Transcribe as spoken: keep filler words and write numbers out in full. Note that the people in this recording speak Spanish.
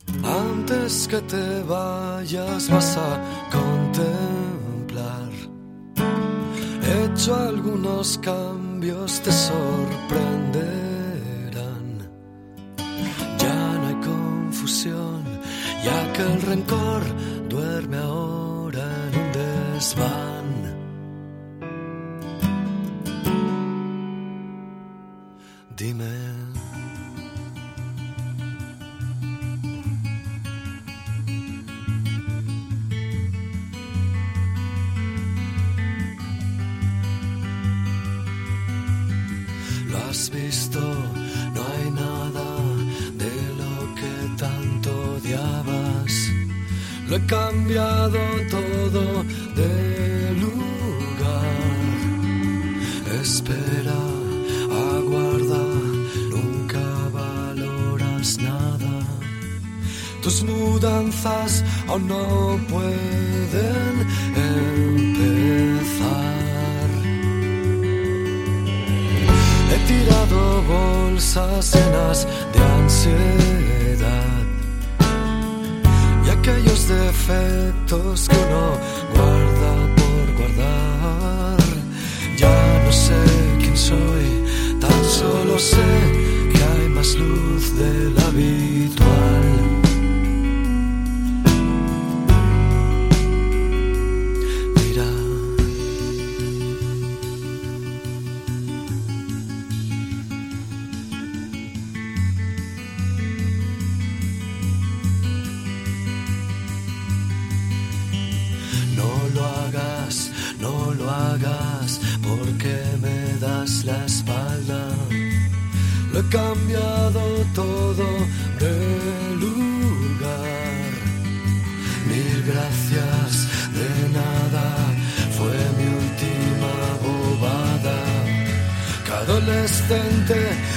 Antes que te vayas vas a contemplar. He hecho algunos cambios, te sorprenderán. Ya no hay confusión, ya que el rencor duerme ahora en un desván. Dime. Lo has visto, no hay nada de lo que tanto odiabas. Lo he cambiado todo de lugar. Espera, aguarda, nunca valoras nada. Tus mudanzas aún no pueden empezar. He tirado bolsas llenas de ansiedad y aquellos defectos que uno guarda por guardar. Ya no sé quién soy, tan solo sé que hay más luz de la habitual. Mira, no lo hagas, no lo hagas, porque me das la espalda. Lo he cambiado todo de lugar. Mil gracias, de nada, fue mi última bobada. Que adolescente